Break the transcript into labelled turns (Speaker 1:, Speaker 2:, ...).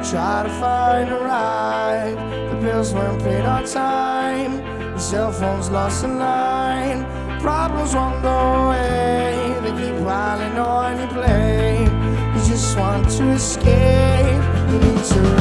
Speaker 1: try to find a ride. The bills weren't paid on time, the cell phone's lost in line. Problems on the way, they keep piling on your plate. You just want to escape, you need to